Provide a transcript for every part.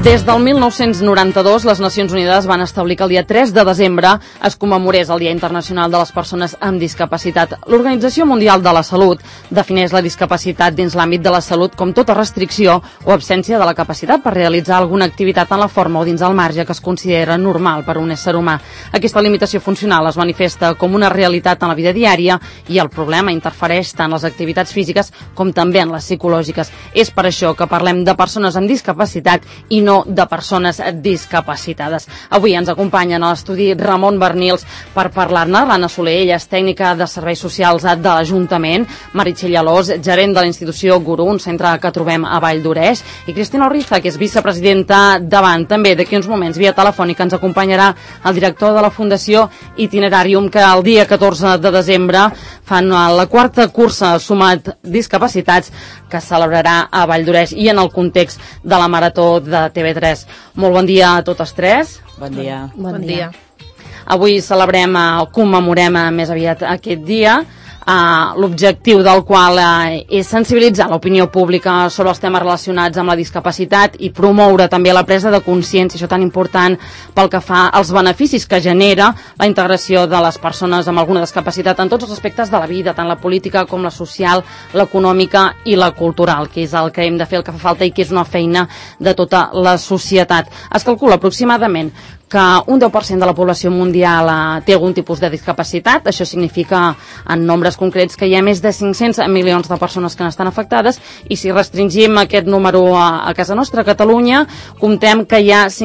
Des del 1992, les Nacions Unides van establir que el dia 3 de desembre es commemorés el Dia Internacional de les Persones amb Discapacitat. L'Organització Mundial de la Salut defineix la discapacitat dins l'àmbit de la salut com tota restricció o absència de la capacitat per realitzar alguna activitat en la forma o dins el marge que es considera normal per a un ésser humà. Aquesta limitació funcional es manifesta com una realitat en la vida diària i el problema interfereix tant en les activitats físiques com també en les psicològiques. És per això que parlem de persones amb discapacitat i no de persones discapacitades. Avui ens acompanyen a l'estudi Ramon Bernils per parlar-ne. L'Anna Soler, ella és tècnica de serveis socials de l'Ajuntament, Meritxell Alós, gerent de la institució Guru, un centre que trobem a Vall d'Oreix, i Cristina Orriza, que és vicepresidenta d'Avant. També d'aquí uns moments, via telefònica, ens acompanyarà el director de la Fundació Itinerarium, que el dia 14 de desembre fan la quarta cursa Sumat Discapacitats, que es celebrarà a Vall d'Oreix i en el context de la Marató de TV3. Molt bon dia a totes tres. Bon dia. Bon dia. Avui celebrem, commemorem més aviat aquest dia, l'objectiu del qual és sensibilitzar l'opinió pública sobre els temes relacionats amb la discapacitat i promoure també la presa de consciència, això tan important pel que fa als beneficis que genera la integració de les persones amb alguna discapacitat en tots els aspectes de la vida, tant la política com la social, l'econòmica i la cultural, que és el que hem de fer, el que fa falta i que és una feina de tota la societat. Es calcula aproximadament que un 10% de la població mundial té algun tipus de discapacitat. Això significa, en nombres concrets, que hi ha més de 500 milions de persones que n'estan afectades, i si restringim aquest número a casa nostra, a Catalunya, comptem que hi ha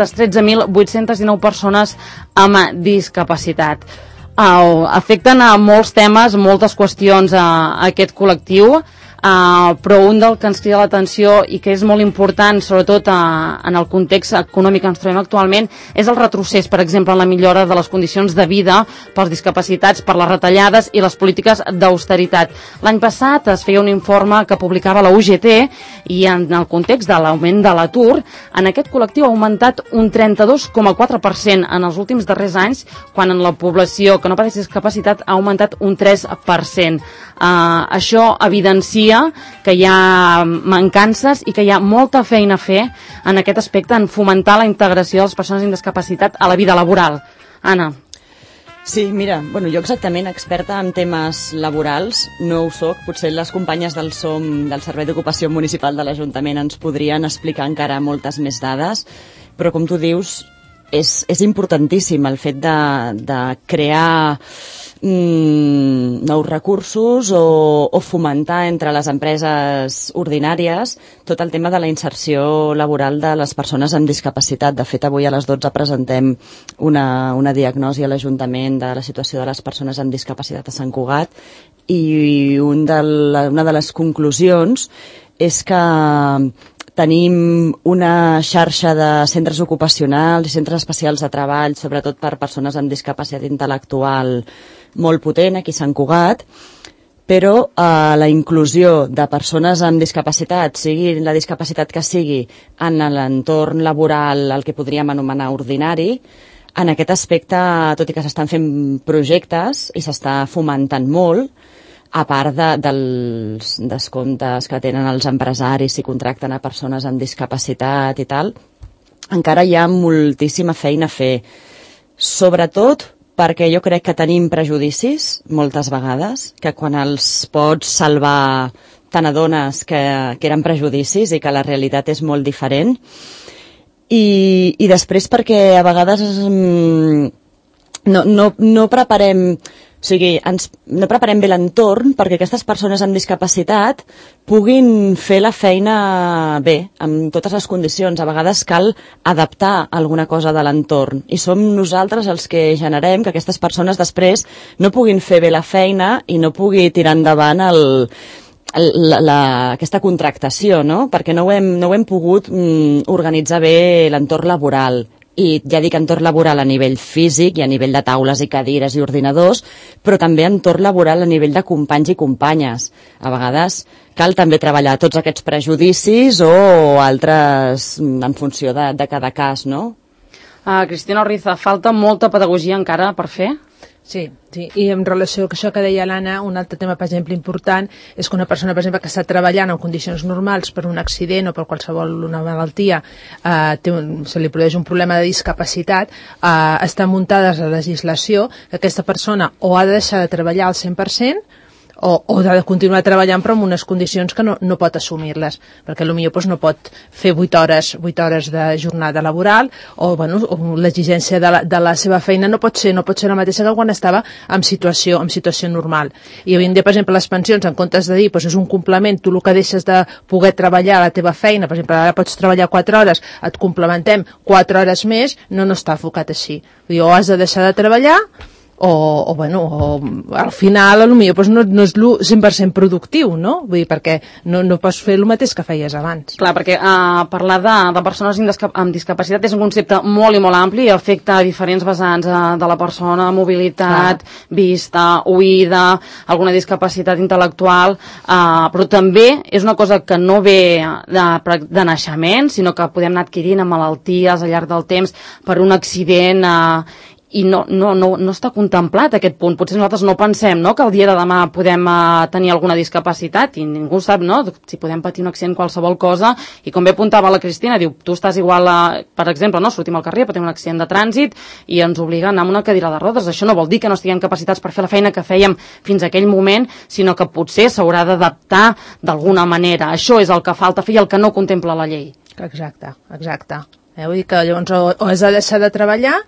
513.819 persones amb discapacitat. Afecten a molts temes, moltes qüestions a aquest col·lectiu, però un del que ens crida l'atenció i que és molt important, sobretot en el context econòmic que ens trobem actualment, és el retrocés, per exemple, en la millora de les condicions de vida pels discapacitats, per les retallades i les polítiques d'austeritat. L'any passat es feia un informe que publicava la UGT i en el context de l'augment de l'atur, en aquest col·lectiu ha augmentat un 32,4% en els últims darrers anys, quan en la població que no pateix discapacitat ha augmentat un 3%. Això evidencia que hi ha mancances i que hi ha molta feina a fer en aquest aspecte, en fomentar la integració de les persones amb discapacitat a la vida laboral. Anna. Sí, mira, jo exactament experta en temes laborals no ho soc. Potser les companyes del SOM, del Servei d'Ocupació Municipal de l'Ajuntament, ens podrien explicar encara moltes més dades, però com tu dius, és importantíssim el fet de crear nous recursos o fomentar entre les empreses ordinàries tot el tema de la inserció laboral de les persones amb discapacitat. De fet, avui a les 12 presentem una diagnosi a l'Ajuntament de la situació de les persones amb discapacitat a Sant Cugat, i una de les conclusions és que tenim una xarxa de centres ocupacionals i centres especials de treball, sobretot per persones amb discapacitat intel·lectual, molt potent aquí a Sant Cugat, però la inclusió de persones amb discapacitat, sigui la discapacitat que sigui, en l'entorn laboral, el que podríem anomenar ordinari, en aquest aspecte, tot i que s'estan fent projectes i s'està fomentant molt, a part dels descomptes que tenen els empresaris si contracten a persones amb discapacitat i tal, encara hi ha moltíssima feina a fer. Sobretot perquè jo crec que tenim prejudicis, moltes vegades, que quan els pots salvar te n'adones que eren prejudicis i que la realitat és molt diferent. I després perquè a vegades no preparem... O sigui, no preparem bé l'entorn perquè aquestes persones amb discapacitat puguin fer la feina bé, amb totes les condicions. A vegades cal adaptar alguna cosa de l'entorn i som nosaltres els que generem que aquestes persones després no puguin fer bé la feina i no pugui tirar endavant aquesta contractació, no? Perquè no ho hem pogut organitzar bé l'entorn laboral. I ja dic entorn laboral a nivell físic i a nivell de taules i cadires i ordinadors, però també entorn laboral a nivell de companys i companyes. A vegades cal també treballar tots aquests prejudicis o altres en funció de cada cas, no? Cristina Orriza, falta molta pedagogia encara per fer? Sí, i en relació a això que deia l'Anna, un altre tema, per exemple, important, és que una persona, per exemple, que està treballant en condicions normals per un accident o per qualsevol una malaltia, se li produeix un problema de discapacitat, està muntada la legislació que aquesta persona o ha de deixar de treballar al 100%, o ha de continuar treballant però en unes condicions que no pot assumir-les, perquè potser no pot fer 8 hores de jornada laboral, o l'exigència de la seva feina no pot ser la mateixa que quan estava en situació normal. I avui en dia, per exemple, les pensions, en comptes de dir és un complement, tu el que deixes de poder treballar a la teva feina, per exemple, ara pots treballar 4 hores, et complementem 4 hores més, no està enfocat així. O has de deixar de treballar o al final potser no és 100% productiu, no? Vull dir, perquè no pots fer el mateix que feies abans. Clar, perquè parlar de persones amb discapacitat és un concepte molt i molt ampli i afecta a diferents vessants de la persona, mobilitat, vista, oïda, alguna discapacitat intel·lectual, però també és una cosa que no ve de naixement, sinó que podem anar adquirint amb malalties al llarg del temps per un accident i no està contemplat aquest punt. Potser nosaltres no pensem que el dia de demà podem tenir alguna discapacitat i ningú sap si podem patir un accident, qualsevol cosa, i com bé apuntava la Cristina, diu, tu estàs igual per exemple, sortim al carrer, patim un accident de trànsit i ens obliga a anar amb una cadira de rodes. Això no vol dir que no estiguem capacitats per fer la feina que fèiem fins a aquell moment, sinó que potser s'haurà d'adaptar d'alguna manera. Això és el que falta fer i el que no contempla la llei. Exacte. Vull dir que llavors o has de deixar de treballar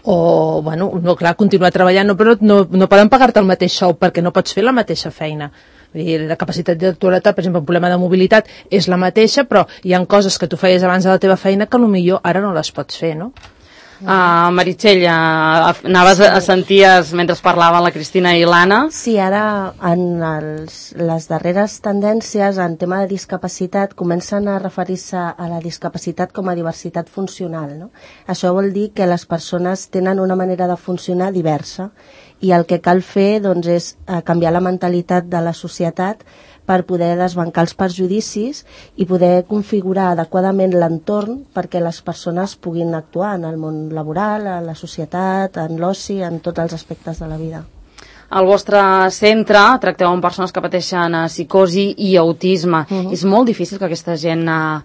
o, clar, continuar treballant, però no poden pagar-te el mateix sou perquè no pots fer la mateixa feina. Vull dir, la capacitat d'intel·lectualitat, per exemple, un problema de mobilitat és la mateixa, però hi ha coses que tu feies abans de la teva feina que potser ara no les pots fer, no? Meritxell, anaves a senties mentre parlaven la Cristina i l'Anna? Sí, ara en les darreres tendències en tema de discapacitat comencen a referir-se a la discapacitat com a diversitat funcional, no? Això vol dir que les persones tenen una manera de funcionar diversa i el que cal fer és canviar la mentalitat de la societat per poder desbancar els perjudicis i poder configurar adequadament l'entorn perquè les persones puguin actuar en el món laboral, a la societat, en l'oci, en tots els aspectes de la vida. Al vostre centre tracteu amb persones que pateixen psicosi i autisme. És molt difícil que aquesta gent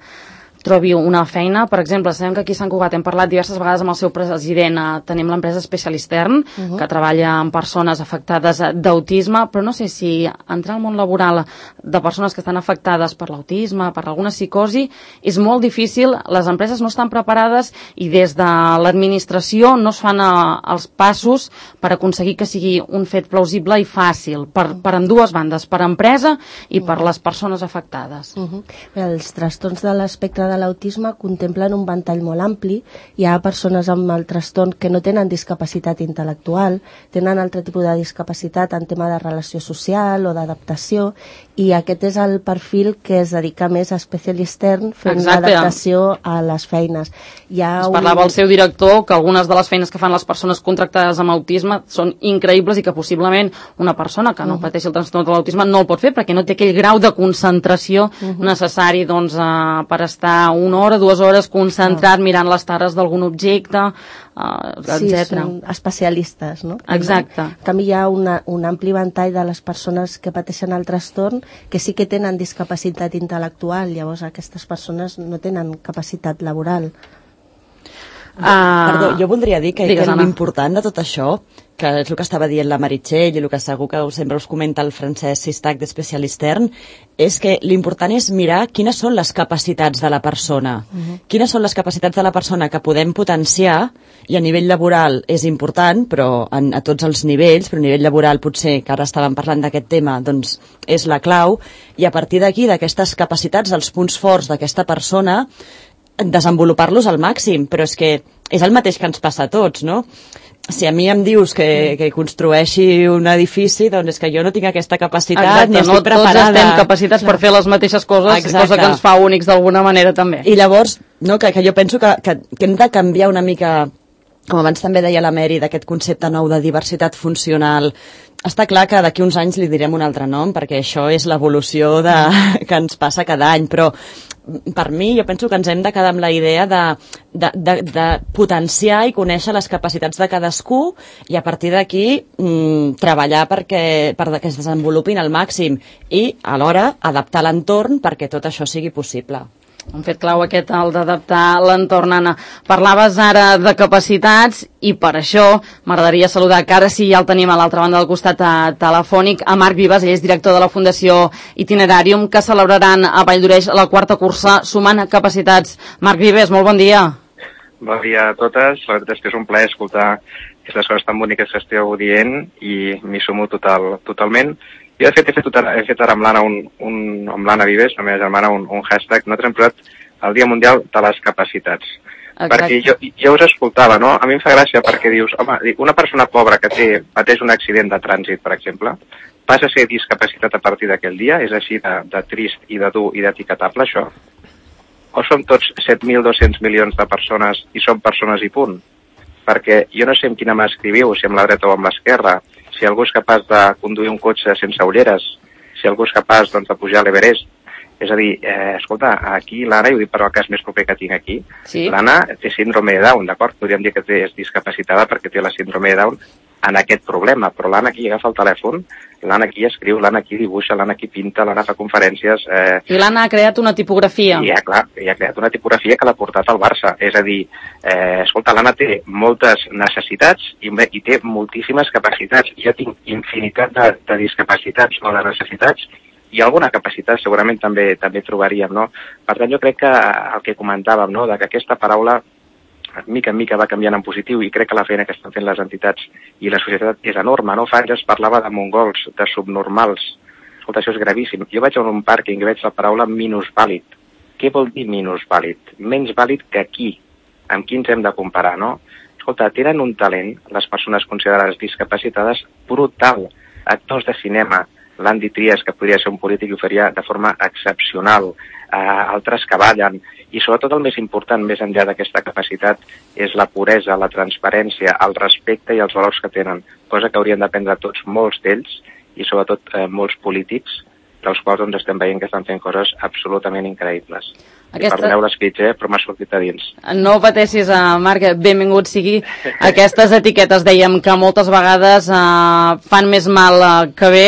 trobi una feina. Per exemple, sabem que aquí a Sant Cugat hem parlat diverses vegades amb el seu president. Tenim l'empresa Specialistern, que treballa amb persones afectades d'autisme, però no sé si entrar al món laboral de persones que estan afectades per l'autisme, per alguna psicosi, és molt difícil, les empreses no estan preparades i des de l'administració no es fan els passos per aconseguir que sigui un fet plausible i fàcil, per ambdues bandes, per empresa i per les persones afectades. Els trastorns de l'espectre de l'autisme contemplen un ventall molt ampli. Hi ha persones amb el trastorn que no tenen discapacitat intel·lectual, tenen altre tipus de discapacitat en tema de relació social o d'adaptació, i aquest és el perfil que es dedica més a Specialistern fent l'adaptació a les feines. Es parlava el seu director que algunes de les feines que fan les persones contractades amb autisme són increïbles i que possiblement una persona que no pateixi el trastorn de l'autisme no el pot fer perquè no té aquell grau de concentració necessari per estar 1 hora, 2 hores concentrat mirant les tares d'algun objecte, etc. Sí, són especialistes, no? Exacte. En canvi, hi ha un ampli ventall de les persones que pateixen el trastorn que sí que tenen discapacitat intel·lectual, llavors aquestes persones no tenen capacitat laboral. Perdó, jo voldria dir que l'important de tot això, que és el que estava dient la Meritxell i el que segur que sempre us comenta el Francesc Sistach de Specialistern, és que l'important és mirar quines són les capacitats de la persona. Quines són les capacitats de la persona que podem potenciar, i a nivell laboral és important, però a tots els nivells, però a nivell laboral potser, que ara estàvem parlant d'aquest tema, doncs és la clau, i a partir d'aquí, d'aquestes capacitats, dels punts forts d'aquesta persona, desenvolupar-los al màxim, però és que és el mateix que ens passa a tots, no? Si a mi em dius que construeixi un edifici, doncs és que jo no tinc aquesta capacitat. Exacte, ni estic preparada. Tots estem capacitats per fer les mateixes coses, cosa que ens fa únics d'alguna manera també. I llavors, que jo penso que hem de canviar una mica, com abans també deia la Meri, d'aquest concepte nou de diversitat funcional. Està clar que d'aquí uns anys li direm un altre nom, perquè això és l'evolució que ens passa cada any, però per mi, jo penso que ens hem de quedar amb la idea de potenciar i conèixer les capacitats de cadascú i a partir d'aquí treballar perquè es desenvolupin al màxim i alhora adaptar l'entorn perquè tot això sigui possible. Un fet clau aquest, el d'adaptar l'entorn, Anna. Parlaves ara de capacitats i per això m'agradaria saludar, que ara sí ja el tenim a l'altra banda del costat telefònic, a Marc Vives, ell és director de la Fundació Itinerarium, que celebraran a Valldoreix la 4a cursa Sumant Capacitats. Marc Vives, molt bon dia. Bon dia a totes. La veritat és que és un plaer escoltar aquestes coses tan boniques que esteu dient i m'hi sumo totalment. Jo, de fet, he fet ara amb l'Anna amb l'Anna Vives, la meva germana, un hashtag. Nosaltres hem posat el Dia Mundial de les Capacitats. Exacte. Perquè jo us escoltava, no? A mi em fa gràcia perquè dius, home, una persona pobra que pateix un accident de trànsit, per exemple, passa a ser discapacitat a partir d'aquell dia? És així de trist i de dur i d'etiquetable, això? O som tots 7.200 milions de persones i som persones i punt? Perquè jo no sé amb quina mà escriviu, si amb la dreta o amb l'esquerra, si algú és capaç de conduir un cotxe sense ulleres, si algú és capaç de pujar a l'Everest. És a dir, escolta, aquí l'Anna, i ho dic per el cas més proper que tinc aquí, sí. L'Anna té síndrome de Down, d'acord? Podríem dir que és discapacitada perquè té la síndrome de Down en aquest problema, però l'Anna aquí agafa el telèfon, l'Anna aquí escriu, l'Anna aquí dibuixa, l'Anna aquí pinta, l'Anna fa conferències... I l'Anna ha creat una tipografia. I ha creat una tipografia que l'ha portat al Barça. És a dir, escolta, l'Anna té moltes necessitats i té moltíssimes capacitats. Jo tinc infinitat de discapacitats o de necessitats i alguna capacitat segurament també trobaríem, no? Per tant, jo crec que el que comentàvem, no?, de que aquesta paraula mica en mica va canviant en positiu i crec que la feina que estan fent les entitats i la societat és enorme, no? Fa anys es parlava de mongols, de subnormals. Escolta, això és gravíssim. Jo vaig a un pàrquing i veig la paraula minusvàlid. Què vol dir minusvàlid? Menys vàlid que qui? Amb qui ens hem de comparar, no? Escolta, tenen un talent, les persones considerades discapacitades, brutal. Actors de cinema, l'Andy Trias, que podria ser un polític, ho faria de forma excepcional, altres que ballen, i sobretot el més important, més enllà d'aquesta capacitat, és la puresa, la transparència, el respecte i els valors que tenen, cosa que haurien d'aprendre tots, molts d'ells, i sobretot molts polítics, dels quals doncs, estem veient que estan fent coses absolutament increïbles. Perdoneu l'espitx, però m'ha sortit a dins. No pateixis, Marc, benvingut sigui. Aquestes etiquetes, dèiem, que moltes vegades fan més mal que bé,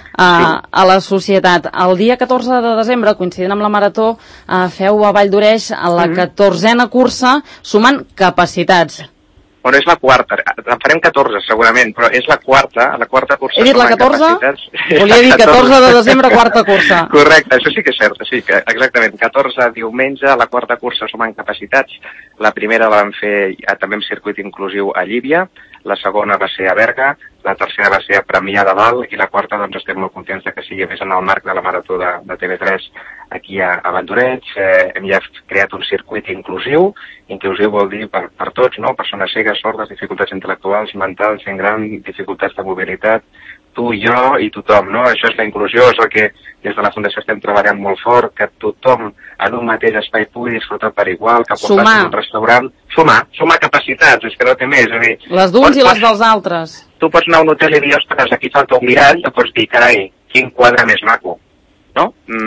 a la societat. El dia 14 de desembre, coincidint amb la Marató, feu a Valldoreix la 14a cursa Sumant Capacitats. Bueno, és la quarta, en farem 14 segurament, però és la quarta cursa. He dit la 14? Volia dir 14 de desembre, quarta cursa. Correcte, això sí que és cert, sí, que exactament, 14 diumenge, la quarta cursa Sumant Capacitats. La primera la vam fer també amb circuit inclusiu a Llívia, la segona va ser a Berga, la tercera va ser a Premià de Dalt i la quarta doncs estem molt contents que sigui més en el marc de la Marató de TV3 aquí a Valldoreix. Hem ja creat un circuit inclusiu. Inclusiu vol dir per tots, no? Persones cegues, sordes, dificultats intel·lectuals, mentals, gent gran, dificultats de mobilitat, tu, jo i tothom, no? Això és la inclusió, és el que des de la Fundació estem treballant molt fort, que tothom en un mateix espai pugui disfrutar per igual, que pot anar a un restaurant. Sumar capacitats, és que no té més. És a dir, les d'uns i les dels altres. Tu pots anar a un hotel i dir, ostres, aquí falta un mirall, i pots dir, carai, quin quadre més maco, no?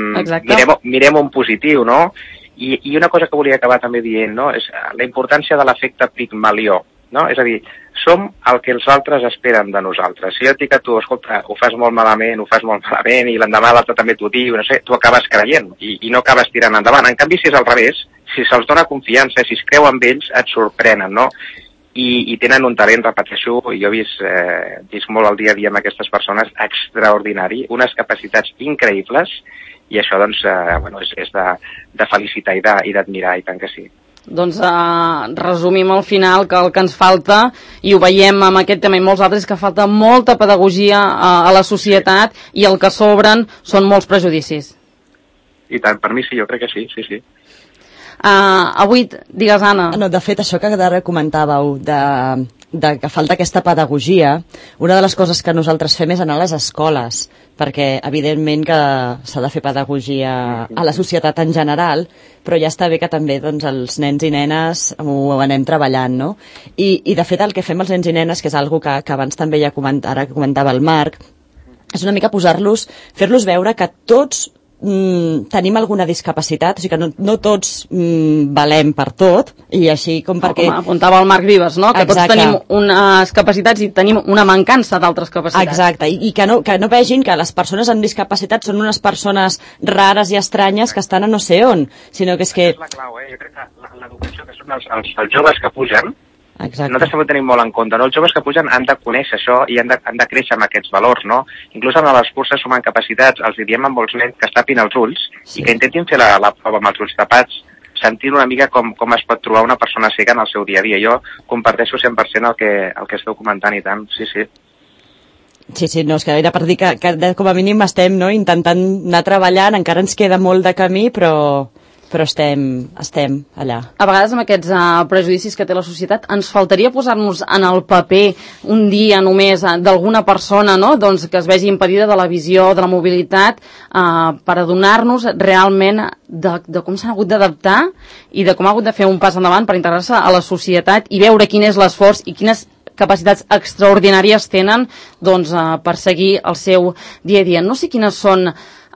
Mirem un positiu, no? I una cosa que volia acabar també dient, no?, és la importància de l'efecte Pigmalió, no? És a dir, som el que els altres esperen de nosaltres. Si jo et dic a tu, escolta, ho fas molt malament, i l'endemà l'altre també t'ho diu, no sé, tu acabes creient i no acabes tirant endavant. En canvi, si és al revés, si se'ls dona confiança, si es creu amb ells, et sorprenen, no? I tenen un talent, repeteixo, i jo he vist molt el dia a dia amb aquestes persones, extraordinari, unes capacitats increïbles, i això, doncs, és de felicitar i d'admirar, i tant que sí. Doncs resumim al final que el que ens falta, i ho veiem amb aquest tema i molts altres, que falta molta pedagogia a la societat i el que sobren són molts prejudicis. I tant, per mi sí, jo crec que sí, sí. Avui, digues, Anna. No, de fet, això que ara comentàveu de que falta aquesta pedagogia, una de les coses que nosaltres fem és anar a les escoles, perquè evidentment que s'ha de fer pedagogia a la societat en general, però ja està bé que també doncs, els nens i nenes ho anem treballant, no? I de fet el que fem els nens i nenes, que és algo que abans també ja comentava el Marc, és una mica fer-los veure que tots tenim alguna discapacitat, o sigui que no tots valem per tot, i així com perquè... Com apuntava el Marc Vives, no? Que tots tenim unes capacitats i tenim una mancança d'altres capacitats. Exacte, i que no vegin que les persones amb discapacitat són unes persones rares i estranyes que estan a no sé on, sinó que és que... És la clau, Jo crec que l'educació, que són els joves que pugen, Exacte. nosaltres també ho tenim molt en compte, no? Els joves que pugen han de conèixer això i han de créixer amb aquests valors, no? Inclús en les curses sumant capacitats, els diem amb els nens que es tapin els ulls i que intentin fer la prova amb els ulls tapats, sentint una mica com es pot trobar una persona cega en el seu dia a dia. Jo comparteixo 100% el que esteu comentant i tant, sí. Sí, no, és que era per dir que com a mínim estem, no, intentant anar treballant, encara ens queda molt de camí, però estem allà. A vegades amb aquests prejudicis que té la societat ens faltaria posar-nos en el paper un dia només d'alguna persona, no? Doncs que es vegi impedida de la visió, de la mobilitat, per adonar-nos realment de com s'han hagut d'adaptar i de com ha hagut de fer un pas endavant per integrar-se a la societat i veure quin és l'esforç i quines capacitats extraordinàries tenen doncs, per seguir el seu dia a dia. No sé quines són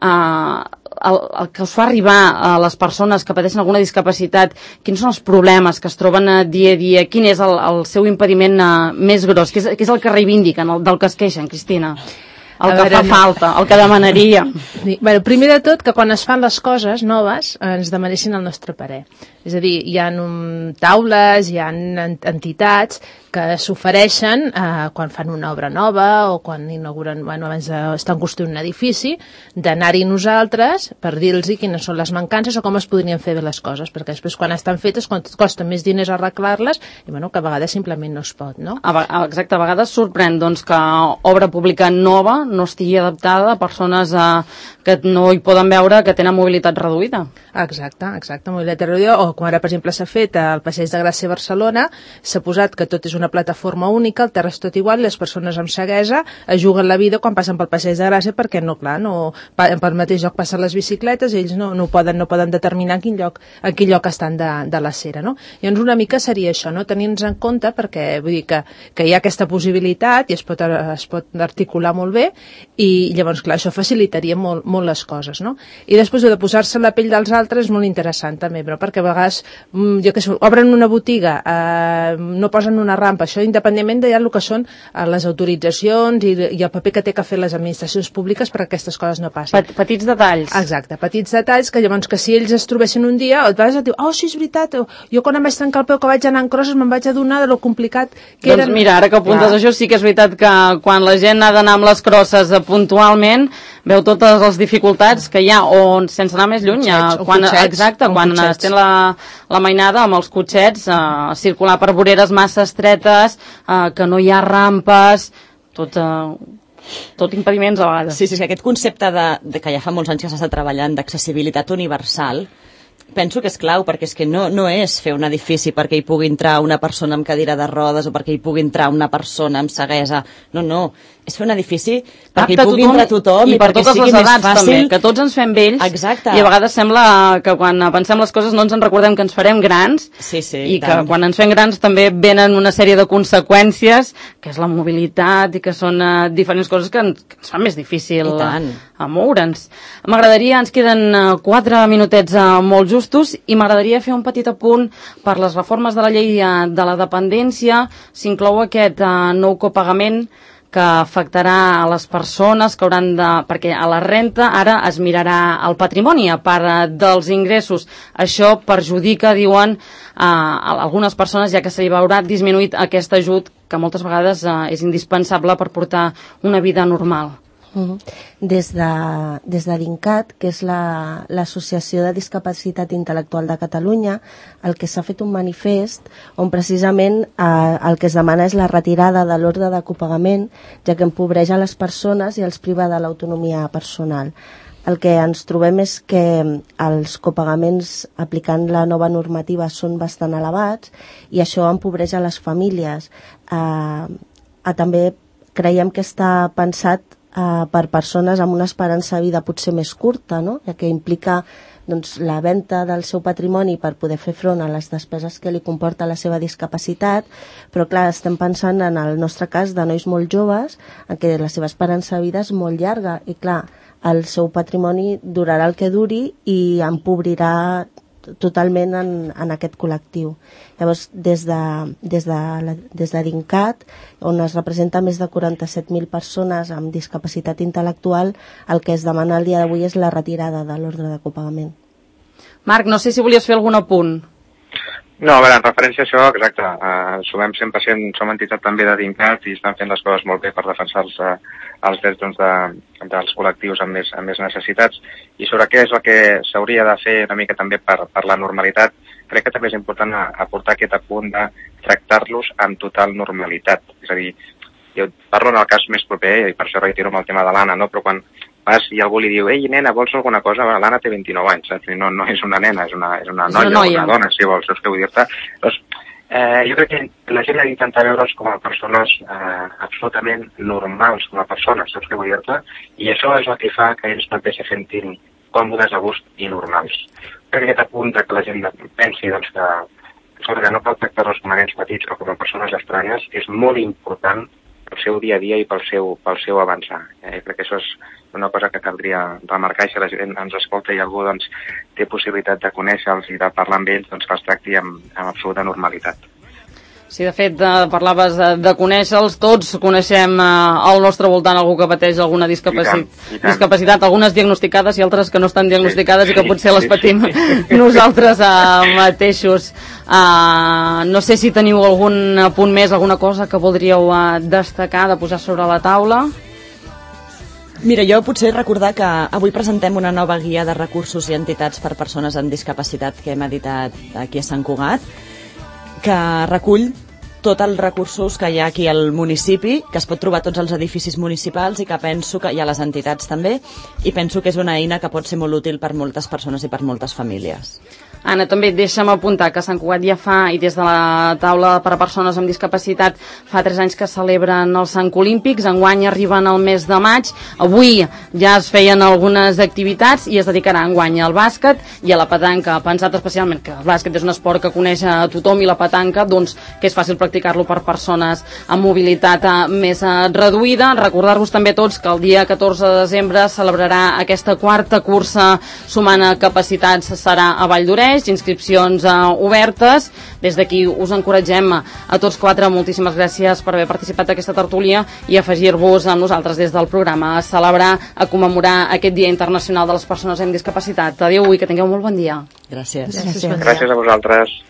el que us fa arribar a les persones que pateixen alguna discapacitat, quins són els problemes que es troben dia a dia, quin és el seu impediment més gros, què és el que reivindiquen, del que es queixen, Cristina? El que fa falta, el que demanaria. Bueno, primer de tot, que quan es fan les coses noves ens demanessin el nostre parer. És a dir, hi ha taules, hi ha entitats que s'ofereixen quan fan una obra nova o quan inauguren, abans estan construint un edifici, d'anar-hi nosaltres per dir-los quines són les mancances o com es podrien fer bé les coses, perquè després quan estan fetes costa més diners arreglar-les i que a vegades simplement no es pot, no? Exacte, a vegades sorprèn doncs, que obra pública nova no estigui adaptada a persones que no hi poden veure que tenen mobilitat reduïda. Exacte, mobilitat reduïda, o com ara per exemple s'ha fet al Passeig de Gràcia a Barcelona, s'ha posat que tot és una plataforma única, el terra és tot igual i les persones amb ceguesa es juguen la vida quan passen pel Passeig de Gràcia perquè pel mateix lloc passen les bicicletes i ells no poden determinar en quin lloc estan de la cera, no? Llavors una mica seria això, no? Tenir-nos en compte perquè vull dir que hi ha aquesta possibilitat i es pot articular molt bé i llavors clar, això facilitaria molt les coses, no? I després de posar-se la pell dels altres és molt interessant també, però perquè a vegades obren una botiga, no posen una rampa, això independentment de ja el que són les autoritzacions i el paper que té que fer les administracions públiques perquè aquestes coses no passin. Petits detalls. Exacte, petits detalls que llavors que si ells es trobessin un dia, et vas a dir, sí, és veritat, jo quan em vaig trencar el peu que vaig anar en crosses me'n vaig adonar de lo complicat que eren. Doncs mira, ara que apuntes això, sí que és veritat que quan la gent ha d'anar amb les crosses puntualment, veu totes les dificultats que hi ha, o sense anar més lluny, quan es té la mainada amb els cotxets, circular per voreres massa estretes, que no hi ha rampes, tot impediments a vegades. Sí, aquest concepte de que ja fa molts anys que s'està treballant d'accessibilitat universal, penso que és clau, perquè és que no és fer un edifici perquè hi pugui entrar una persona amb cadira de rodes o perquè hi pugui entrar una persona amb ceguesa. No, és fer un edifici perquè hi pugui entrar tothom i per perquè totes sigui les més edats fàcil. també, que tots ens fem vells. Exacte. I a vegades sembla que quan pensem les coses no ens en recordem que ens farem grans i que quan ens fem grans també venen una sèrie de conseqüències, que és la mobilitat i que són diferents coses que ens fan més difícil a moure'ns. M'agradaria, ens queden 4 minutets molt justos i m'agradaria fer un petit apunt per les reformes de la llei de la dependència. S'inclou aquest nou copagament que afectarà a les persones que hauran perquè a la renta ara es mirarà el patrimoni a part dels ingressos. Això perjudica, diuen, a algunes persones, ja que se li veurà disminuït aquest ajut que moltes vegades és indispensable per portar una vida normal. Des de l'INCAT, que és l'Associació de Discapacitat Intel·lectual de Catalunya, el que s'ha fet un manifest on precisament el que es demana és la retirada de l'ordre de copagament, ja que empobreix a les persones i els priva de l'autonomia personal. El que ens trobem és que els copagaments aplicant la nova normativa són bastant elevats i això empobreix a les famílies. També creiem que està pensat per persones amb una esperança de vida potser més curta, no? Ja que implica la venda del seu patrimoni per poder fer front a les despeses que li comporta la seva discapacitat, però clar, estem pensant en el nostre cas de nois molt joves en què la seva esperança de vida és molt llarga i clar, el seu patrimoni durarà el que duri i empobrirà totalment en aquest col·lectiu. Llavors, des de DINCAT, on es representa més de 47.000 persones amb discapacitat intel·lectual, el que es demana el dia d'avui és la retirada de l'ordre de copagament. Marc, no sé si volies fer algun apunt. No, a veure, en referència a això, exacte, sumem 100%, som entitat també de DINCAT i estan fent les coses molt bé per defensar els drets dels col·lectius amb més necessitats. I sobre què és el que s'hauria de fer una mica també per la normalitat, crec que també és important aportar aquest apunt de tractar-los amb total normalitat. És a dir, jo parlo en el cas més proper i per això reitero amb el tema de l'Anna, no? Però quan vas i algú li diu, ei, nena, vols alguna cosa? L'Anna té 29 anys, no és una nena, és una noia, una dona, si vols, saps què vull dir-te? Doncs, jo crec que la gent ha d'intentar veure's com a persones absolutament normals, com a persones, saps què vull dir-te? I això és el que fa que ells també se sentin còmodes, a gust i normals. Crec que aquest apunta que la gent pensi doncs, que no cal tractar-los com a nens petits o com a persones estranyes és molt important pel seu dia a dia i pel seu avançar. Crec que això és una cosa que caldria remarcar, i si la gent ens escolta i algú doncs, té possibilitat de conèixer-los i de parlar amb ells, doncs que els tracti amb absoluta normalitat. Sí, de fet, parlaves de conèixer-los, tots coneixem al nostre voltant algú que pateix alguna discapacitat, algunes diagnosticades i altres que no estan diagnosticades i que potser les patim nosaltres mateixos. No sé si teniu algun punt més, alguna cosa que voldríeu destacar, de posar sobre la taula. Mira, jo potser recordar que avui presentem una nova guia de recursos i entitats per persones amb discapacitat que hem editat aquí a Sant Cugat, que recull tots els recursos que hi ha aquí al municipi, que es pot trobar a tots els edificis municipals i que penso que hi ha a les entitats també, i penso que és una eina que pot ser molt útil per moltes persones i per moltes famílies. Anna, també deixa'm apuntar que Sant Cugat ja fa, i des de la taula per a persones amb discapacitat, fa 3 anys que celebren els Sant Olímpics, enguany arriben al mes de maig, avui ja es feien algunes activitats i es dedicarà enguany al bàsquet i a la petanca, pensat especialment que el bàsquet és un esport que coneix a tothom i la petanca, doncs, que és fàcil practicar-lo per persones amb mobilitat més reduïda. Recordar-vos també tots que el dia 14 de desembre celebrarà aquesta 4ª cursa sumant capacitats, serà a Vall d'Oreix, inscripcions obertes. Des d'aquí us encoratgem a tots 4. Moltíssimes gràcies per haver participat d'aquesta tertúlia i afegir-vos amb nosaltres des del programa a celebrar, a commemorar aquest Dia Internacional de les Persones amb Discapacitat. Adéu i que tingueu molt bon dia. Gràcies. Gràcies a vosaltres.